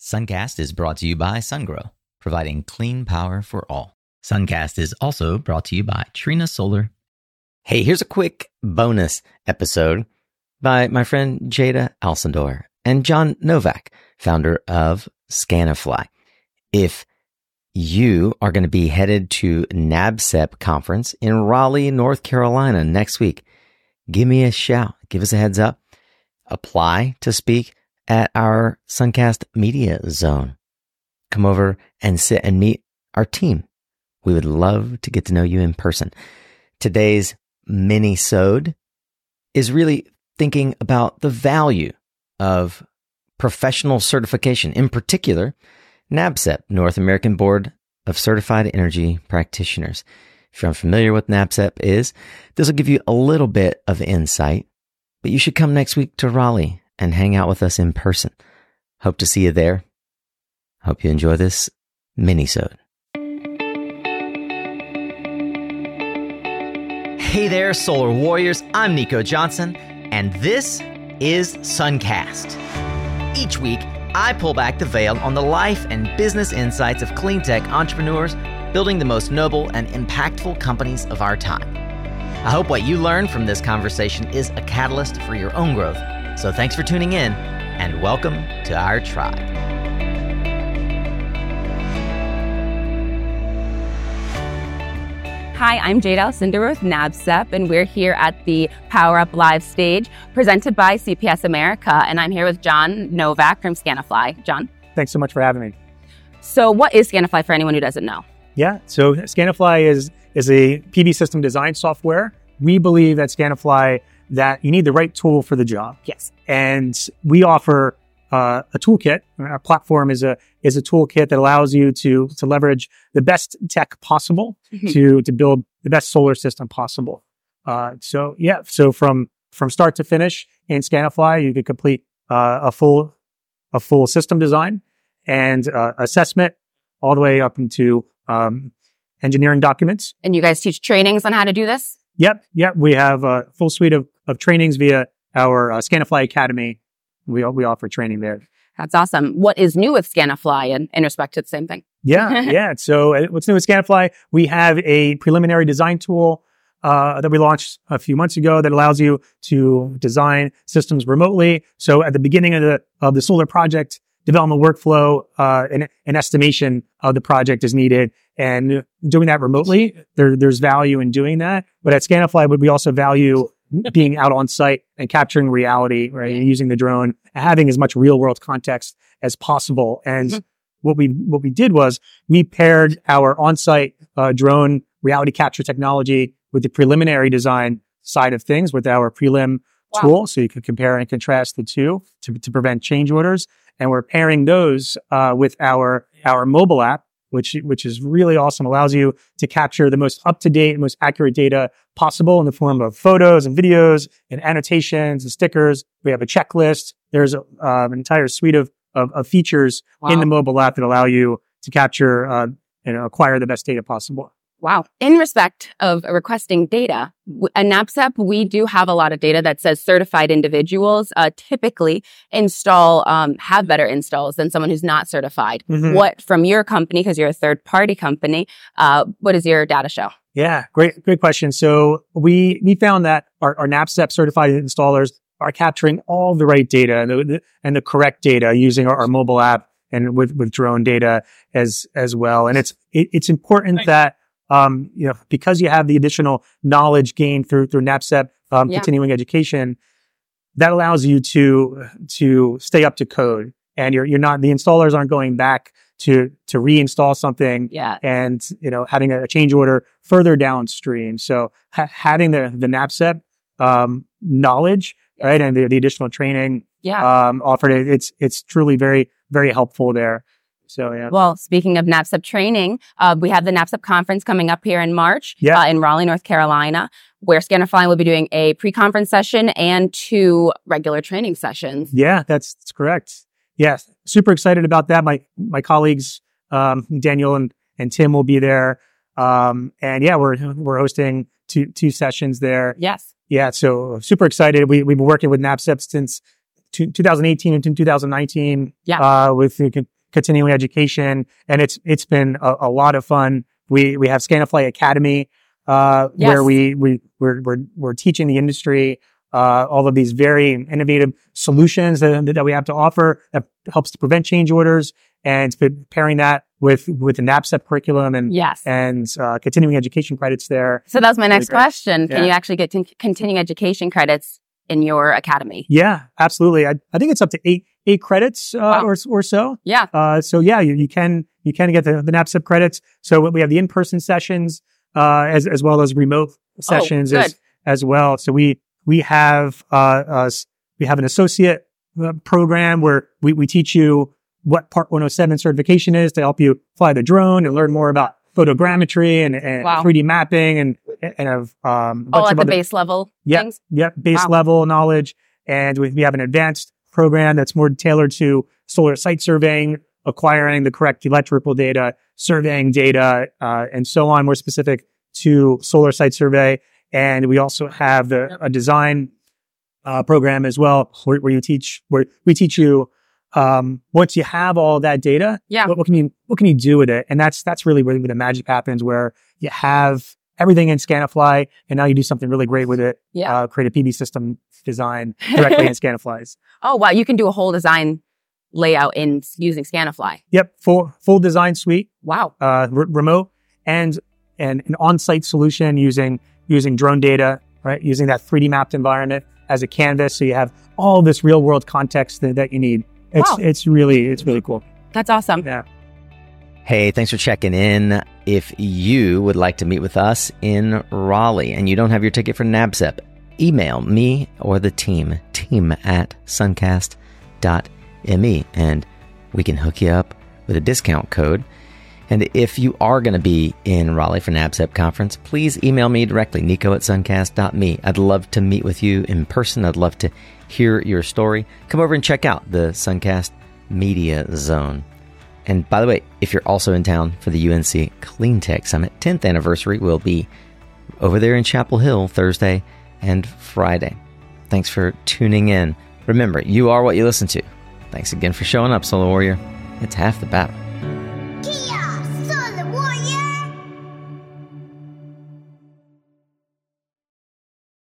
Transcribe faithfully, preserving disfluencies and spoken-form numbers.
Suncast is brought to you by SunGrow, providing clean power for all. Suncast is also brought to you by Trina Solar. Hey, here's a quick bonus episode by my friend Jada Alcindor and John Novak, founder of Scanifly. If you are going to be headed to NABCEP conference in Raleigh, North Carolina next week, give me a shout. Give us a heads up. Apply to speak at our Suncast Media Zone. Come over and sit and meet our team. We would love to get to know you in person. Today's mini-sode is really thinking about the value of professional certification, in particular, NABCEP, North American Board of Certified Energy Practitioners. If you're unfamiliar with NABCEP is, this will give you a little bit of insight, but you should come next week to Raleigh and hang out with us in person. Hope to see you there. Hope you enjoy this mini-sode. Hey there, Solar Warriors. I'm Nico Johnson, and this is Suncast. Each week, I pull back the veil on the life and business insights of clean tech entrepreneurs building the most noble and impactful companies of our time. I hope what you learn from this conversation is a catalyst for your own growth. So thanks for tuning in, and welcome to our tribe. Hi, I'm Jada Alcindor with NABCEP, and we're here at the Power Up Live stage presented by C P S America, and I'm here with John Novak from Scanifly. John? Thanks so much for having me. So what is Scanifly for anyone who doesn't know? Yeah, so Scanifly is, is a P V system design software. We believe at Scanifly that you need the right tool for the job. Yes. And we offer uh, a toolkit. Our platform is a is a toolkit that allows you to to leverage the best tech possible mm-hmm. to to build the best solar system possible. Uh, so yeah, so from from start to finish in Scanifly, you could complete uh, a full a full system design and uh, assessment all the way up into um, engineering documents. And you guys teach trainings on how to do this? Yep, yep. We have a full suite of, of trainings via our uh, Scanifly Academy. We we offer training there. That's awesome. What is new with Scanifly and in respect to the same thing? Yeah, yeah. So uh, what's new with Scanifly? We have a preliminary design tool uh, that we launched a few months ago that allows you to design systems remotely. So at the beginning of the of the solar project development workflow, uh, an, an estimation of the project is needed. And doing that remotely, there, there's value in doing that. But at Scanifly, we also value being out on site and capturing reality, right? And using the drone, having as much real world context as possible. And mm-hmm. what we, what we did was we paired our on-site, uh, drone reality capture technology with the preliminary design side of things with our prelim wow. tool. So you can compare and contrast the two to, to prevent change orders. And we're pairing those, uh, with our, our mobile app, which which is really awesome. Allows you to capture the most up-to-date, most accurate data possible in the form of photos and videos and annotations and stickers. We have a checklist. There's a, uh, an entire suite of, of, of features wow. in the mobile app that allow you to capture uh, and acquire the best data possible. Wow. In respect of requesting data, at NABCEP, we do have a lot of data that says certified individuals uh, typically install, um, have better installs than someone who's not certified. Mm-hmm. What, from your company, because you're a third party company, uh, what does your data show? Yeah, great, great question. So we, we found that our, our NABCEP certified installers are capturing all the right data and the, and the correct data using our, our mobile app and with, with drone data as, as well. And it's, it, it's important Thanks. that Um, you know, because you have the additional knowledge gained through, through NABCEP, um, yeah. continuing education, that allows you to, to stay up to code. And you're, you're not, the installers aren't going back to, to reinstall something yeah. and, you know, having a change order further downstream. So ha- having the, the NABCEP, um, knowledge, right, and the, the additional training, yeah. um, offered, it's, it's truly very, very helpful there. So, yeah. Well, speaking of NABCEP training, uh, we have the NABCEP conference coming up here in March yeah. uh, in Raleigh, North Carolina, where Scanifly will be doing a pre-conference session and two regular training sessions. Yeah, that's, that's correct. Yeah, super excited about that. My my colleagues, um, Daniel and, and Tim will be there. Um, and yeah, we're we're hosting two two sessions there. Yes. Yeah, so super excited. We, we've been working with NABCEP since two, twenty eighteen and two thousand nineteen. Yeah. Uh, with continuing education, and it's it's been a, a lot of fun. We we have Scanifly Academy, uh, Yes. where we we we're we're, we're teaching the industry uh, all of these very innovative solutions that, that we have to offer that helps to prevent change orders, and pairing that with with the NAPCEP curriculum and Yes. and uh, continuing education credits there. So that was my next great. question. Can Yeah. you actually get t- continuing education credits in your academy? Yeah, absolutely. I, I think it's up to eight eight credits uh, Wow. or or so. Yeah. Uh, so yeah, you, you can you can get the, the NAPCEP credits. So we have the in-person sessions uh, as as well as remote sessions good. as as well. So we we have uh, uh we have an associate uh, program where we we teach you what Part one oh seven certification is to help you fly the drone and learn more about photogrammetry and, and Wow. three D mapping and and have um a bunch All at of the other, base level yeah, things? yeah, base Wow. level knowledge. And we, we have an advanced program that's more tailored to solar site surveying, acquiring the correct electrical data, surveying data, uh, and so on, more specific to solar site survey. And we also have the, a design uh, program as well, where, where you teach, where we teach you um, once you have all that data, Yeah. what, what can you what can you do with it? And that's that's really where the magic happens, where you have everything in Scanifly, and now you do something really great with it. Yeah. Uh, create a P V system design directly in Scanifly's. Oh, wow. You can do a whole design layout in using Scanifly. Yep, full full design suite, Wow. uh, re- remote, and and an on-site solution using using drone data, right? Using that three D mapped environment as a canvas, so you have all this real world context that, that you need. It's Wow. it's really it's really cool. That's awesome. Yeah. Hey, thanks for checking in. If you would like to meet with us in Raleigh and you don't have your ticket for NABCEP, email me or the team, team at suncast dot me, and we can hook you up with a discount code. And if you are going to be in Raleigh for NABCEP conference, please email me directly, nico at suncast dot me. I'd love to meet with you in person. I'd love to hear your story. Come over and check out the Suncast Media Zone. And by the way, if you're also in town for the U N C Clean Tech Summit tenth anniversary, will be over there in Chapel Hill Thursday and Friday. Thanks for tuning in. Remember, you are what you listen to. Thanks again for showing up, Solar Warrior. It's half the battle.